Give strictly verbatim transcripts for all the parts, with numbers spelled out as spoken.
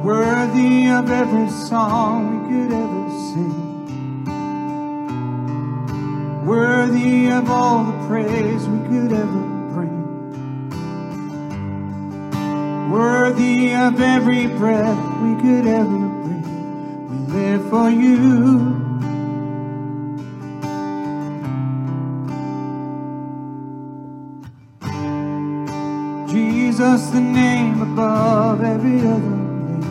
worthy of every song we could ever sing, worthy of all the praise we could ever bring, worthy of every breath we could ever breathe. We live for you. Jesus, the name above every other name.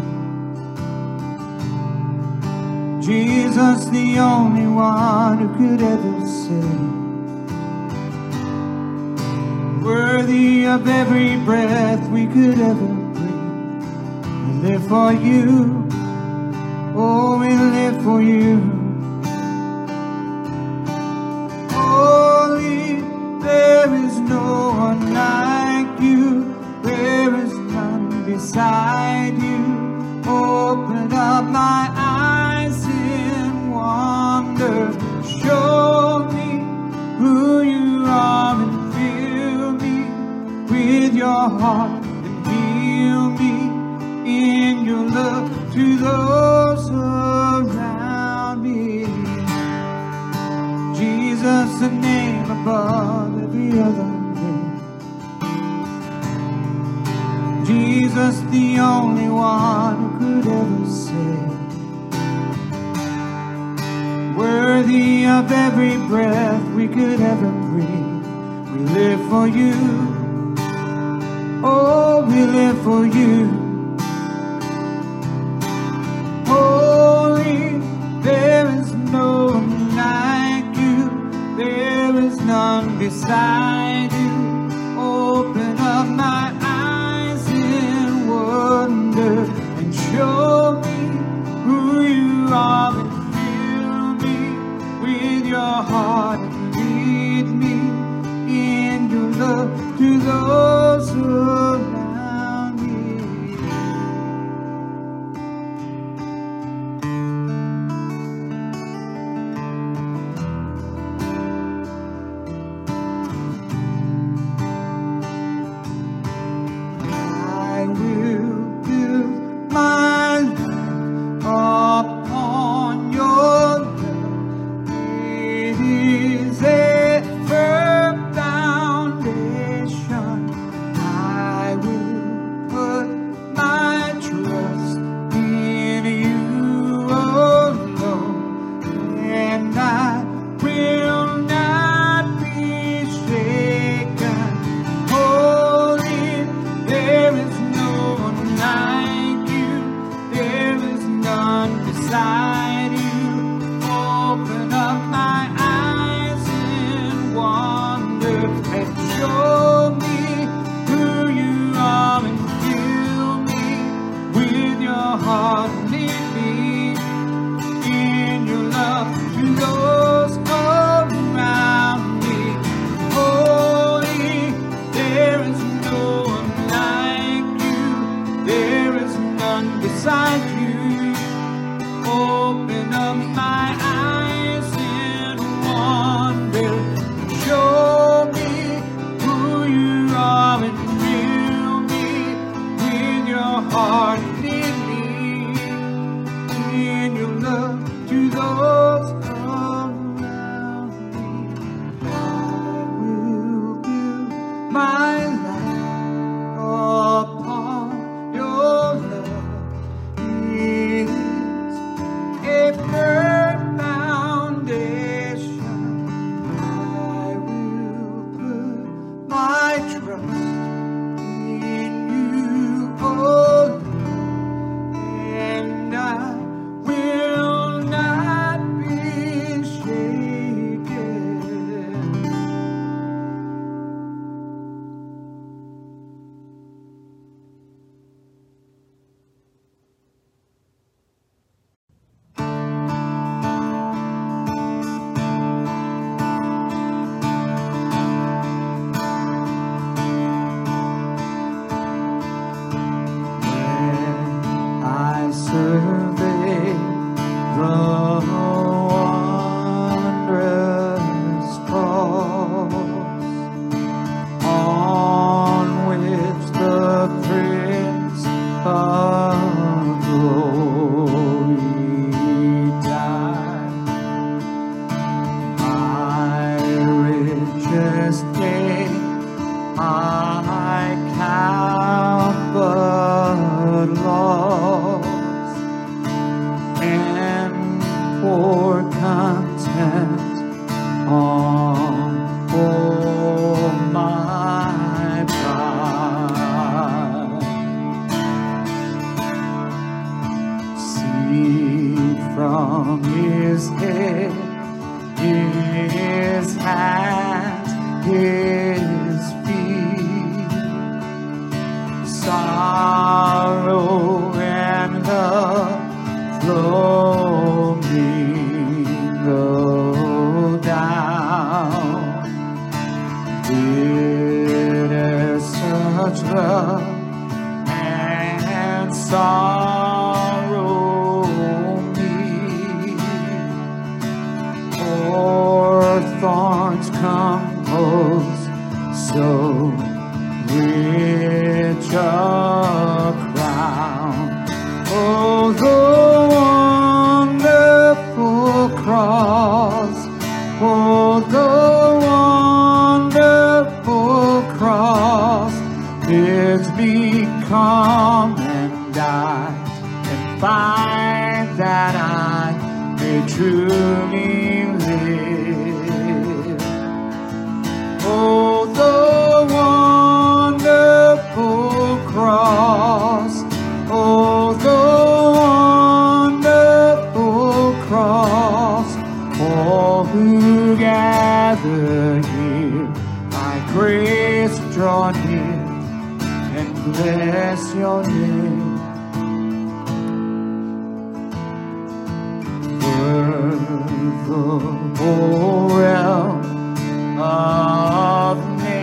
Jesus, the only one who could ever save. Worthy of every breath we could ever breathe. We live for you. Oh, we live for you. Holy, there is no one like you. There is none beside you. Open up my eyes in wonder. Show me who you are and fill me with your heart and heal me in your love to those around me. Jesus, the name above every other. Jesus, the only one who could ever save. Worthy of every breath we could ever breathe. We live for you. Oh, we live for you. Holy, there is no one like you. There is none beside you. Open up my wonder and show me who you are and fill me with your heart and lead me in your love to those around me. I will my life upon your love. It is a firm foundation. I will put my trust in you alone, and I will not be shaken. Holy, there is no one like you. There is none beside you. Open up my eyes in wonder and show me who you are and fill me with your heart. Lead me in your love to those around me. Holy, there is no one like you. There is none beside you. Open up my eyes in wonder. Show me who you are and fill me with your heart. Lead me in your love to those around me. I will give my life upon your love. It is a firm foundation. I will put my trust in you alone, and I will not be from his head, his hands, his feet. Sorrow and love flow mingle down. Bitter such love and sorrow meet. Or thorns compose so rich a crown. Oh, the wonderful cross, oh, the wonderful cross, bids me come and die and find that I may truly live. Oh, the wonderful cross, oh, the wonderful cross, all who gather here by grace draw near and bless your name. The whole realm of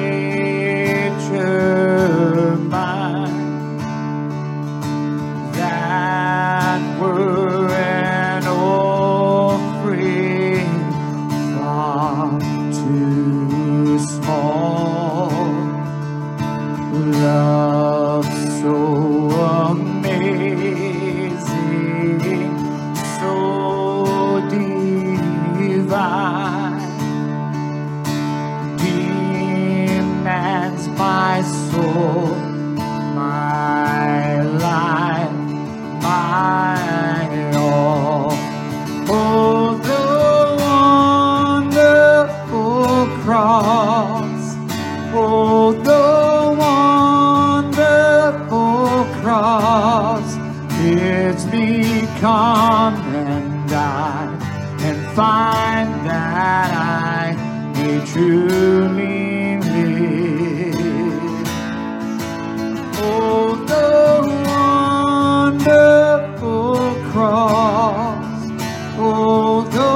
nature mine, that were an offering far too small. Love so amazing, so divine, demands my soul, my life, my all. Oh, the wonderful cross, oh, the wonderful cross, bids me come and die and find that I may truly live. Oh, the wonderful cross, oh, the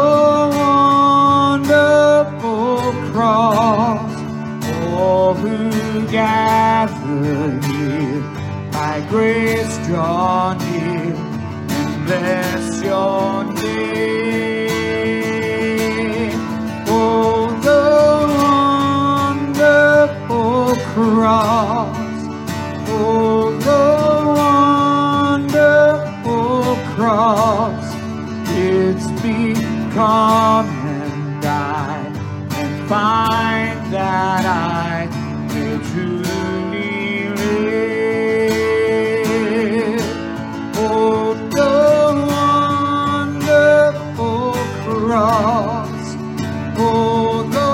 wonderful cross, all who gather here by grace draw near and bless your name. Oh, the wonderful cross, oh, the wonderful cross, bids me come and die and find that I may truly live. Oh, the wonderful cross, oh, the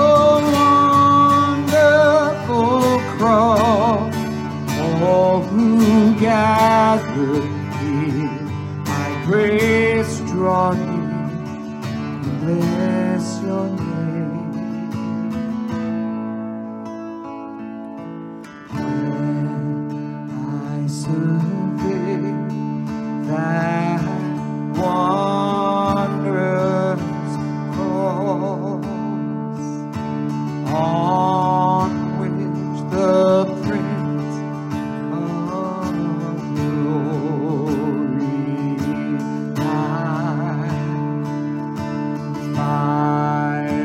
wonderful cross, all who gather here by grace draw near and bless your name. When I survey that wondrous cross on which the Prince of Glory died, my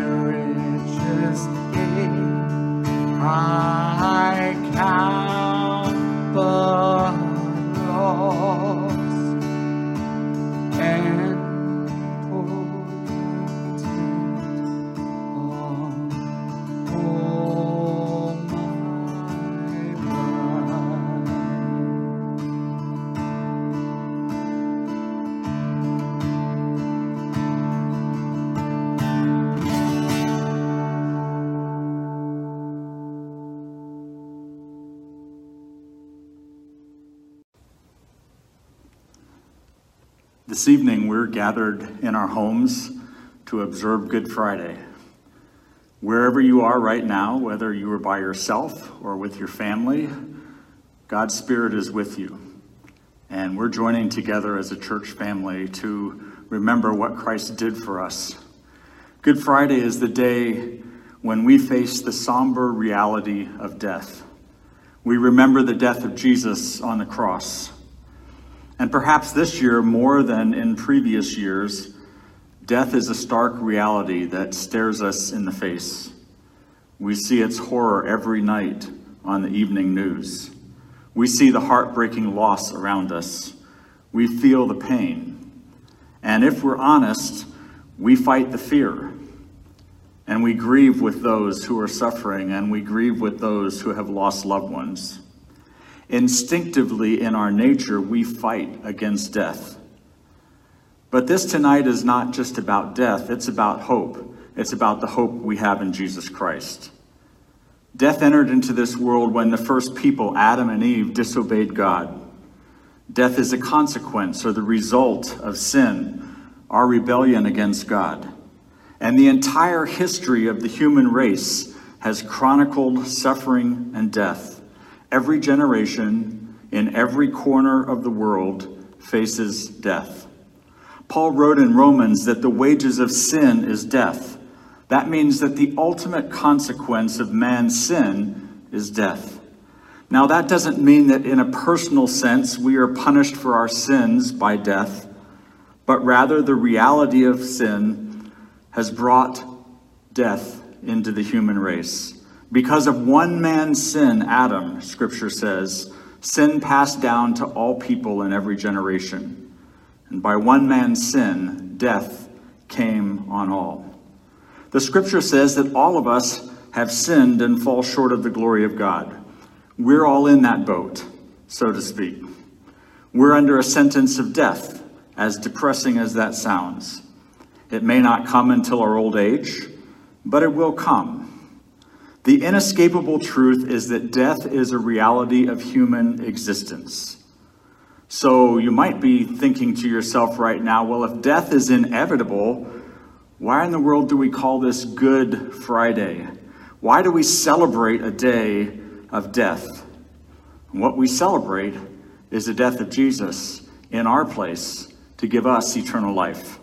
This evening, we're gathered in our homes to observe Good Friday. Wherever you are right now, whether you are by yourself or with your family, God's Spirit is with you. And we're joining together as a church family to remember what Christ did for us. Good Friday is the day when we face the somber reality of death. We remember the death of Jesus on the cross. And perhaps this year, more than in previous years, death is a stark reality that stares us in the face. We see its horror every night on the evening news. We see the heartbreaking loss around us. We feel the pain. And if we're honest, we fight the fear. And we grieve with those who are suffering, and we grieve with those who have lost loved ones. Instinctively, in our nature, we fight against death. But this tonight is not just about death, it's about hope. It's about the hope we have in Jesus Christ. Death entered into this world when the first people, Adam and Eve, disobeyed God. Death is a consequence or the result of sin, our rebellion against God. And the entire history of the human race has chronicled suffering and death. Every generation in every corner of the world faces death. Paul wrote in Romans that the wages of sin is death. That means that the ultimate consequence of man's sin is death. Now, that doesn't mean that in a personal sense we are punished for our sins by death, but rather the reality of sin has brought death into the human race. Because of one man's sin, Adam, Scripture says, sin passed down to all people in every generation. And by one man's sin, death came on all. The Scripture says that all of us have sinned and fall short of the glory of God. We're all in that boat, so to speak. We're under a sentence of death, as depressing as that sounds. It may not come until our old age, but it will come. The inescapable truth is that death is a reality of human existence. So you might be thinking to yourself right now, well, if death is inevitable, why in the world do we call this Good Friday? Why do we celebrate a day of death? And what we celebrate is the death of Jesus in our place to give us eternal life.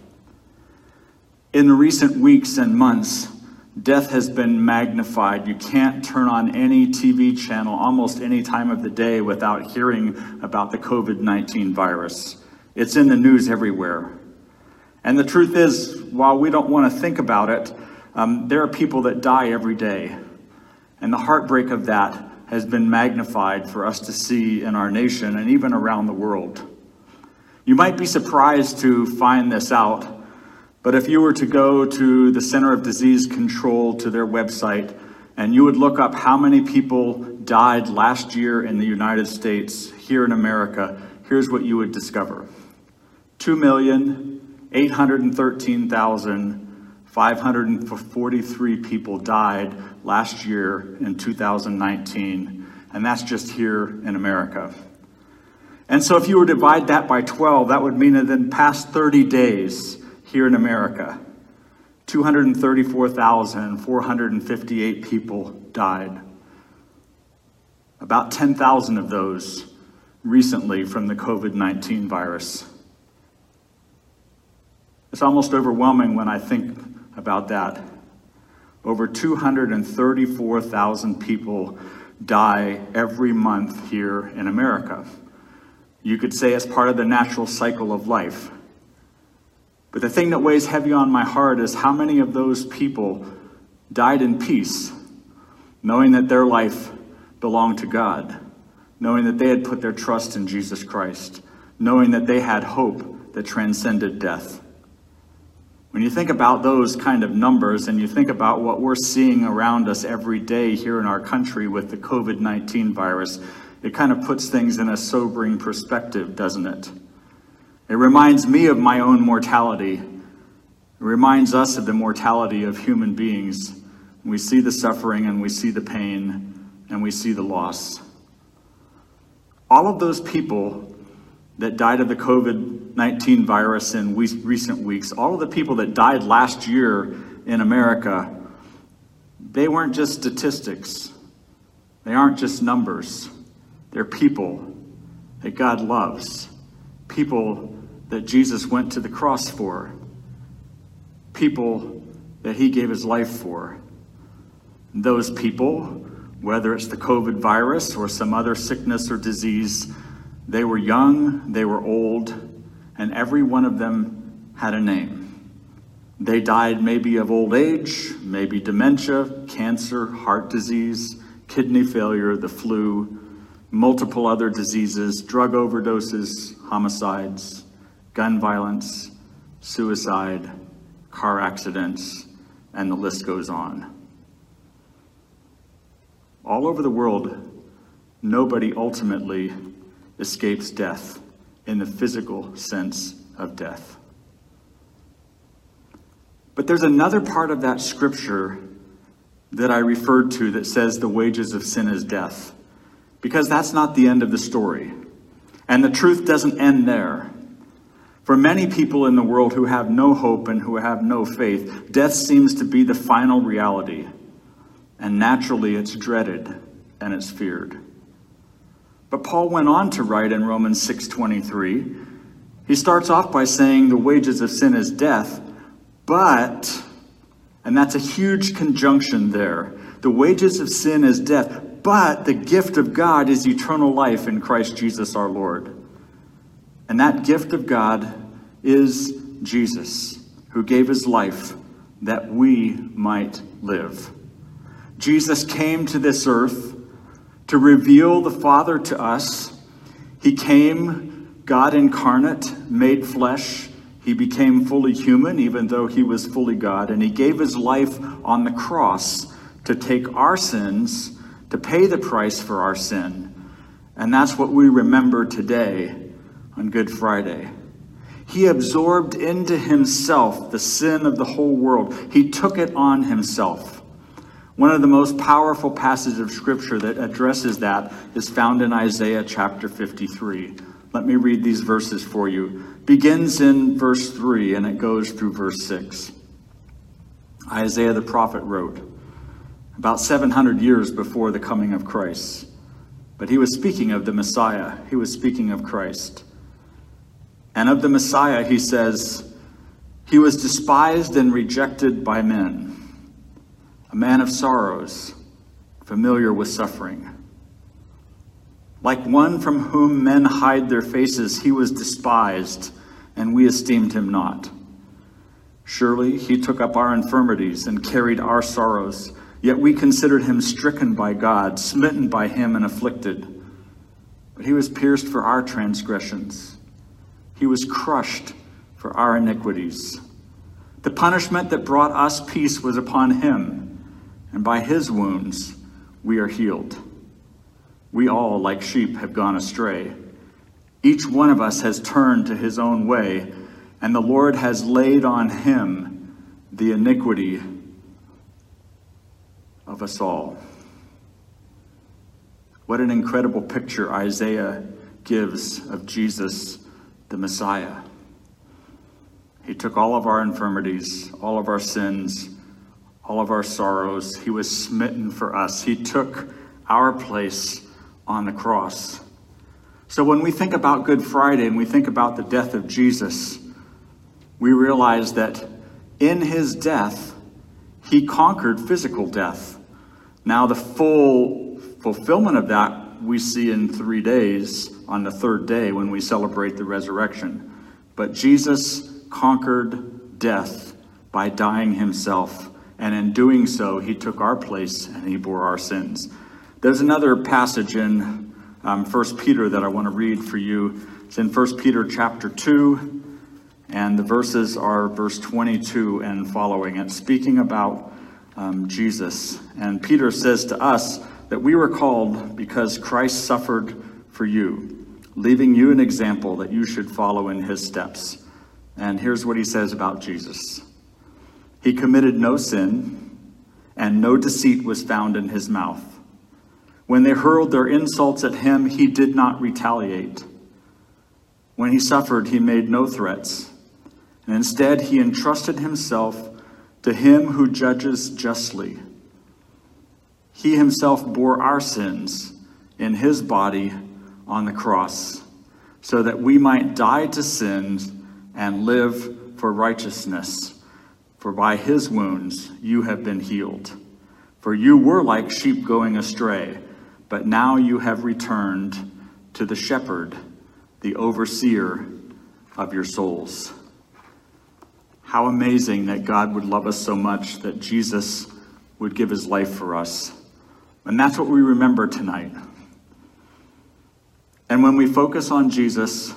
In the recent weeks and months, death has been magnified. You can't turn on any T V channel almost any time of the day without hearing about the COVID nineteen virus. It's in the news everywhere. And the truth is, while we don't want to think about it, um, there are people that die every day. And the heartbreak of that has been magnified for us to see in our nation and even around the world. You might be surprised to find this out, but if you were to go to the Center of Disease Control, to their website, and you would look up how many people died last year in the United States, here in America, here's what you would discover. two million eight hundred thirteen thousand five hundred forty-three people died last year in two thousand nineteen, and that's just here in America. And so if you were to divide that by twelve, that would mean that in the past thirty days, here in America, two hundred thirty-four thousand four hundred fifty-eight people died. About ten thousand of those recently from the COVID nineteen virus. It's almost overwhelming when I think about that. Over two hundred thirty-four thousand people die every month here in America. You could say it's part of the natural cycle of life. But the thing that weighs heavy on my heart is how many of those people died in peace, knowing that their life belonged to God, knowing that they had put their trust in Jesus Christ, knowing that they had hope that transcended death. When you think about those kind of numbers and you think about what we're seeing around us every day here in our country with the COVID nineteen virus, it kind of puts things in a sobering perspective, doesn't it? It reminds me of my own mortality. It reminds us of the mortality of human beings. We see the suffering and we see the pain and we see the loss. All of those people that died of the COVID nineteen virus in we- recent weeks, all of the people that died last year in America, they weren't just statistics. They aren't just numbers. They're people that God loves, people that Jesus went to the cross for, people that he gave his life for. Those people, whether it's the COVID virus or some other sickness or disease, they were young, they were old, and every one of them had a name. They died maybe of old age, maybe dementia, cancer, heart disease, kidney failure, the flu, multiple other diseases, drug overdoses, homicides, gun violence, suicide, car accidents, and the list goes on. All over the world, nobody ultimately escapes death in the physical sense of death. But there's another part of that scripture that I referred to that says the wages of sin is death, because that's not the end of the story. And the truth doesn't end there. For many people in the world who have no hope and who have no faith, death seems to be the final reality. And naturally, it's dreaded and it's feared. But Paul went on to write in Romans six twenty-three, he starts off by saying the wages of sin is death, but, and that's a huge conjunction there, the wages of sin is death, but the gift of God is eternal life in Christ Jesus our Lord. And that gift of God is Jesus, who gave his life that we might live. Jesus came to this earth to reveal the Father to us. He came, God incarnate, made flesh. He became fully human, even though he was fully God. And he gave his life on the cross to take our sins, to pay the price for our sin. And that's what we remember today on Good Friday. He absorbed into himself the sin of the whole world. He took it on himself. One of the most powerful passages of scripture that addresses that is found in Isaiah chapter fifty-three. Let me read these verses for you. Begins in verse three and it goes through verse six. Isaiah the prophet wrote, about seven hundred years before the coming of Christ. But he was speaking of the Messiah. He was speaking of Christ. And of the Messiah, he says, he was despised and rejected by men, a man of sorrows, familiar with suffering. Like one from whom men hide their faces, he was despised, and we esteemed him not. Surely he took up our infirmities and carried our sorrows, yet we considered him stricken by God, smitten by him and afflicted. But he was pierced for our transgressions. He was crushed for our iniquities. The punishment that brought us peace was upon him, and by his wounds we are healed. We all, like sheep, have gone astray. Each one of us has turned to his own way, and the Lord has laid on him the iniquity of us all. What an incredible picture Isaiah gives of Jesus, the Messiah. He took all of our infirmities, all of our sins, all of our sorrows. He was smitten for us. He took our place on the cross. So when we think about Good Friday and we think about the death of Jesus, we realize that in his death, he conquered physical death. Now the full fulfillment of that we see in three days on the third day when we celebrate the resurrection. But Jesus conquered death by dying himself. And in doing so, he took our place and he bore our sins. There's another passage in um, First Peter that I want to read for you. It's in First Peter chapter two, and the verses are verse twenty-two and following. It's speaking about um, Jesus. And Peter says to us that we were called because Christ suffered for you, leaving you an example that you should follow in his steps. And here's what he says about Jesus. He committed no sin, and no deceit was found in his mouth. When they hurled their insults at him, he did not retaliate. When he suffered, he made no threats, and instead he entrusted himself to him who judges justly. He himself bore our sins in his body on the cross, so that we might die to sins and live for righteousness. For by his wounds you have been healed. For you were like sheep going astray, but now you have returned to the shepherd, the overseer of your souls. How amazing that God would love us so much that Jesus would give his life for us. And that's what we remember tonight. And when we focus on Jesus,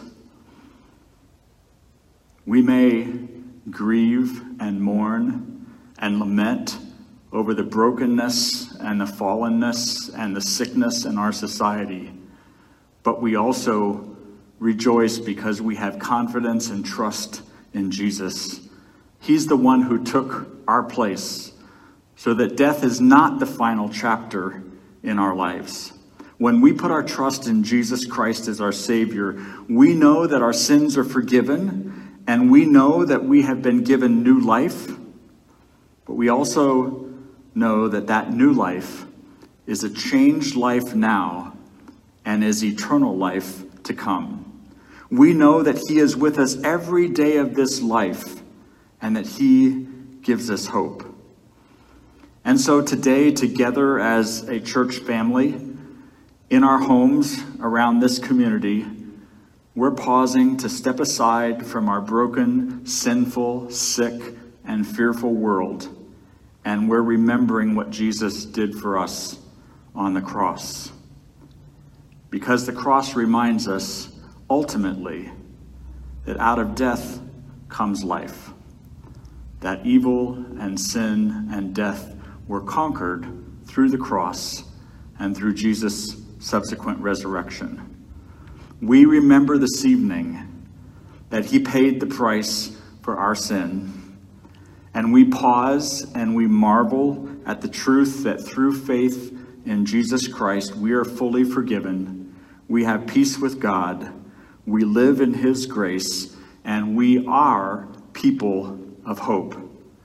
we may grieve and mourn and lament over the brokenness and the fallenness and the sickness in our society. But we also rejoice because we have confidence and trust in Jesus. He's the one who took our place so that death is not the final chapter in our lives. When we put our trust in Jesus Christ as our Savior, we know that our sins are forgiven, and we know that we have been given new life, but we also know that that new life is a changed life now and is eternal life to come. We know that he is with us every day of this life and that he gives us hope. And so today, together as a church family, in our homes around this community, we're pausing to step aside from our broken, sinful, sick, and fearful world, and we're remembering what Jesus did for us on the cross. Because the cross reminds us, ultimately, that out of death comes life. That evil and sin and death were conquered through the cross and through Jesus' subsequent resurrection. We remember this evening that he paid the price for our sin, and we pause and we marvel at the truth that through faith in Jesus Christ, we are fully forgiven, we have peace with God, we live in his grace, and we are people of hope.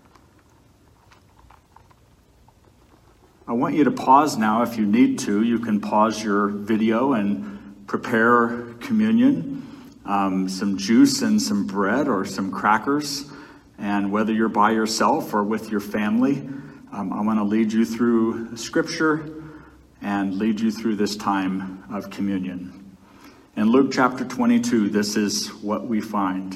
I want you to pause now if you need to. You can pause your video and prepare communion, um, some juice and some bread or some crackers. And whether you're by yourself or with your family, um, I want to lead you through scripture and lead you through this time of communion. In Luke chapter twenty-two, this is what we find.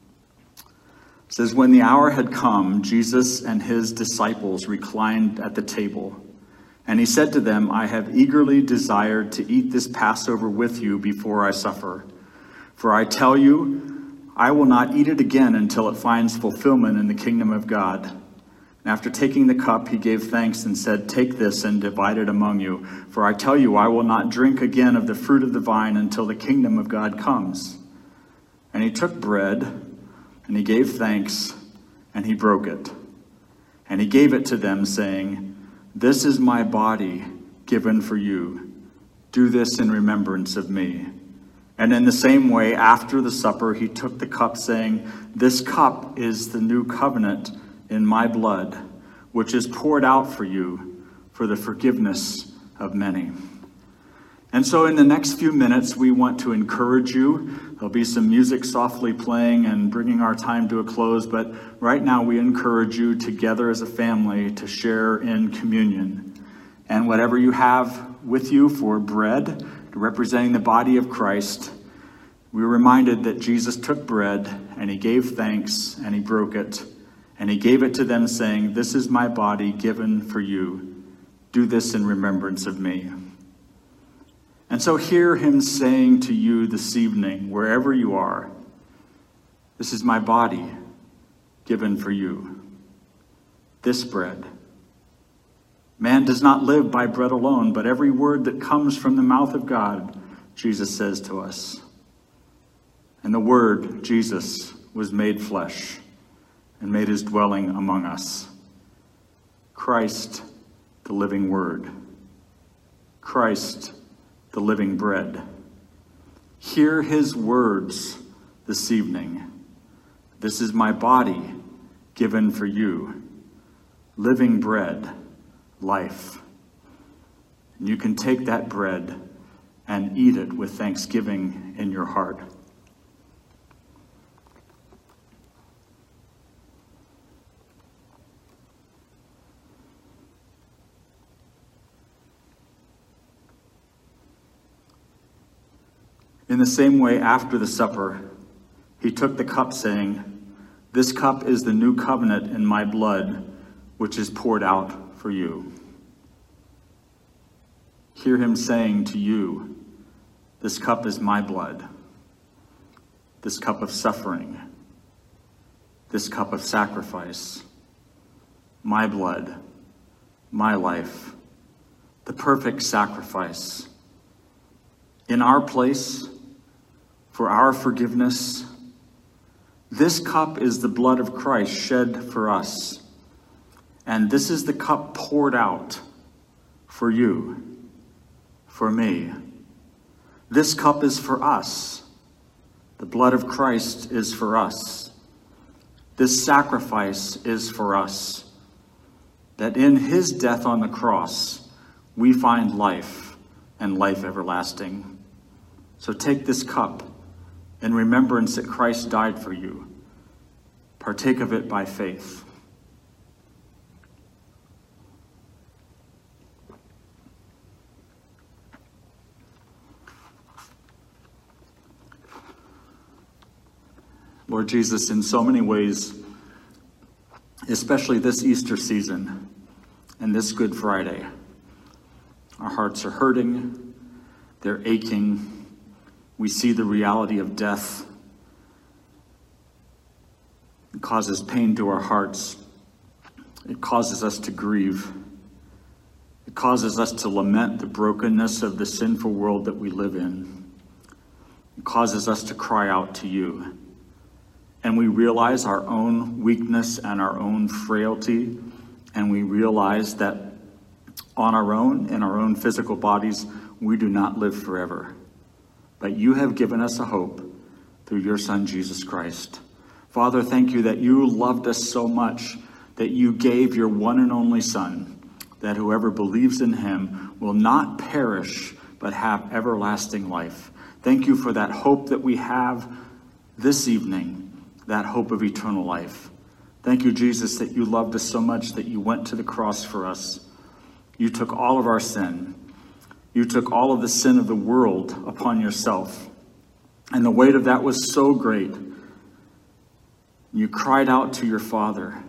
It says, when the hour had come, Jesus and his disciples reclined at the table. And he said to them, I have eagerly desired to eat this Passover with you before I suffer. For I tell you, I will not eat it again until it finds fulfillment in the kingdom of God. And after taking the cup, he gave thanks and said, take this and divide it among you. For I tell you, I will not drink again of the fruit of the vine until the kingdom of God comes. And he took bread, and he gave thanks, and he broke it. And he gave it to them, saying, this is my body given for you. Do this in remembrance of me. And in the same way, after the supper, he took the cup, saying, this cup is the new covenant in my blood, which is poured out for you for the forgiveness of many. And so in the next few minutes, we want to encourage you. There'll be some music softly playing and bringing our time to a close, but right now we encourage you together as a family to share in communion. And whatever you have with you for bread, representing the body of Christ, we're reminded that Jesus took bread and he gave thanks and he broke it. And he gave it to them saying, this is my body given for you. Do this in remembrance of me. And so hear him saying to you this evening, wherever you are, this is my body given for you. This bread. Man does not live by bread alone, but every word that comes from the mouth of God, Jesus says to us. And the word, Jesus, was made flesh and made his dwelling among us. Christ, the living word. Christ, the living bread. Hear his words this evening. This is my body given for you, living bread, life. And you can take that bread and eat it with thanksgiving in your heart. In the same way, after the supper, he took the cup, saying, "This cup is the new covenant in my blood, which is poured out for you." Hear him saying to you, "This cup is my blood, this cup of suffering, this cup of sacrifice, my blood, my life, the perfect sacrifice. In our place, for our forgiveness, this cup is the blood of Christ shed for us, and this is the cup poured out for you, for me. This cup is for us. The blood of Christ is for us. This sacrifice is for us, that in his death on the cross, we find life and life everlasting. So take this cup in remembrance that Christ died for you. Partake of it by faith. Lord Jesus, in so many ways, especially this Easter season and this Good Friday, our hearts are hurting, they're aching. We see the reality of death. It causes pain to our hearts. It causes us to grieve. It causes us to lament the brokenness of the sinful world that we live in. It causes us to cry out to you. And we realize our own weakness and our own frailty. And we realize that on our own, in our own physical bodies, we do not live forever. But you have given us a hope through your Son, Jesus Christ. Father, thank you that you loved us so much that you gave your one and only Son, that whoever believes in him will not perish, but have everlasting life. Thank you for that hope that we have this evening, that hope of eternal life. Thank you, Jesus, that you loved us so much that you went to the cross for us. You took all of our sin. You took all of the sin of the world upon yourself. And the weight of that was so great. You cried out to your Father.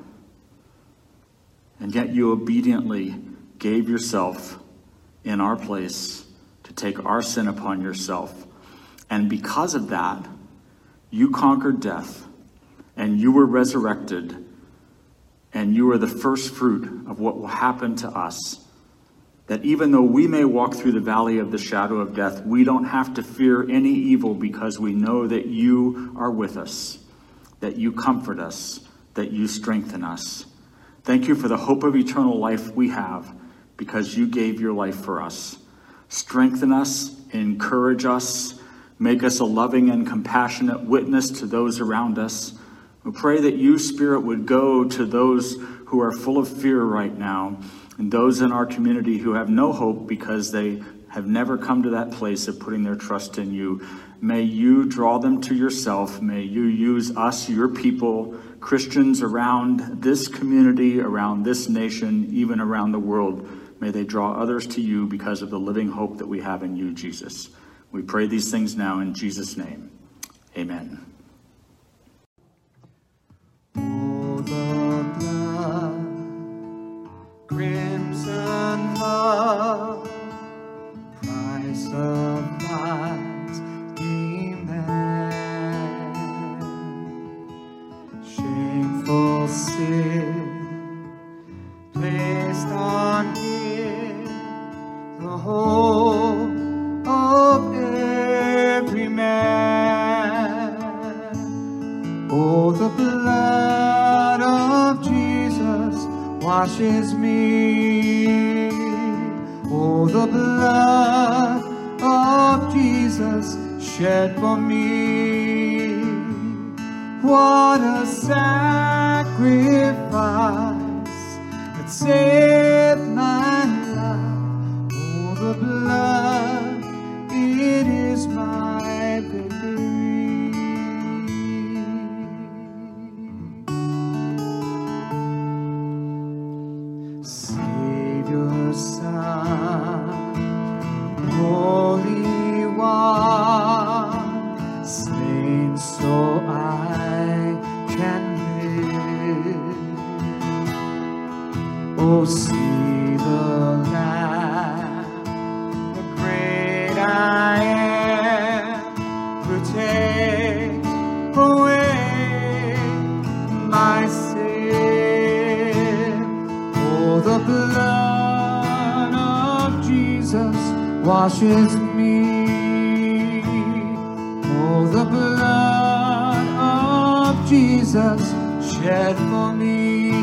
And yet you obediently gave yourself in our place to take our sin upon yourself. And because of that, you conquered death. And you were resurrected. And you are the first fruit of what will happen to us. That even though we may walk through the valley of the shadow of death, we don't have to fear any evil because we know that you are with us, that you comfort us, that you strengthen us. Thank you for the hope of eternal life we have because you gave your life for us. Strengthen us, encourage us, make us a loving and compassionate witness to those around us. We pray that you, Spirit, would go to those who are full of fear right now, and those in our community who have no hope because they have never come to that place of putting their trust in you. May you draw them to yourself. May you use us, your people, Christians around this community, around this nation, even around the world. May they draw others to you because of the living hope that we have in you, Jesus. We pray these things now in Jesus' name. Amen. Oh, the blood, crimson love, price of lives deemed there, shameful sin placed on him, the whole of every man. Oh, the blood of Jesus washes me. Oh, the blood of Jesus shed for me. What a sacrifice that saved my life. Oh, the blood, it is my victory. Savior, Son, Holy One, slain so I can live. Oh, see the Lamb, the great I am, who takes away my sin. Oh, the blood of Jesus washes me. Oh, the blood of Jesus shed for me.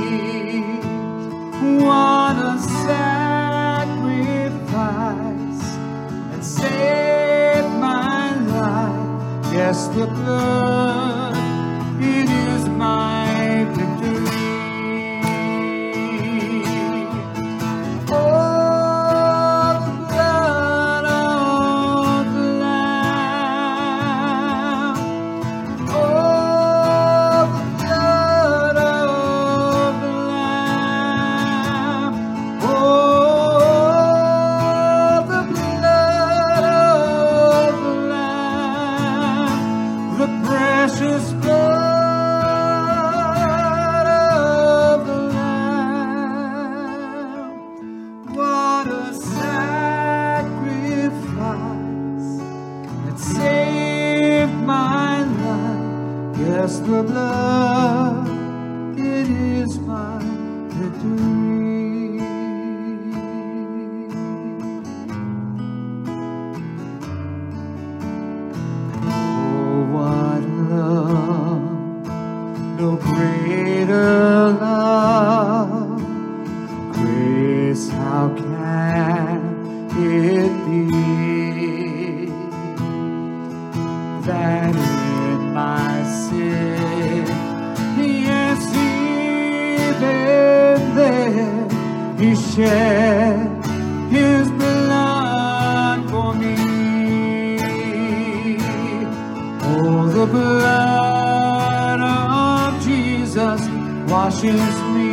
What a sacrifice that saved my life. Yes, the blood, it is my victory. Oh, the blood of the Lamb. Oh, the blood of the Lamb. Oh, the blood of the Lamb. The precious blood of the Lamb. What a sacrifice that saved my life. Yes, the blood, it is my victory. Oh, what love, no greater love. Grace, how can it be that in my sin, yes, even there, He shed His blood for me. Oh, the blood of Jesus washes me.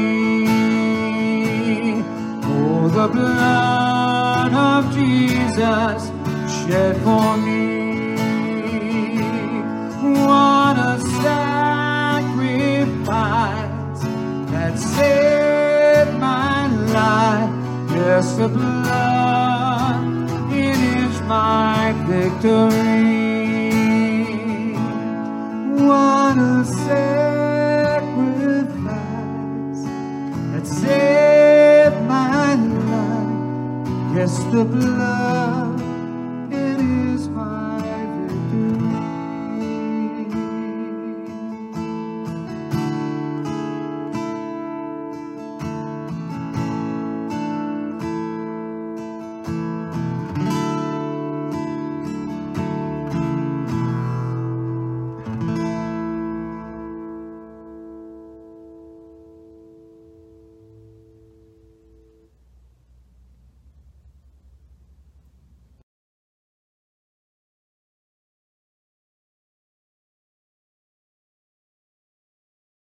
Oh, the blood of Jesus shed for me.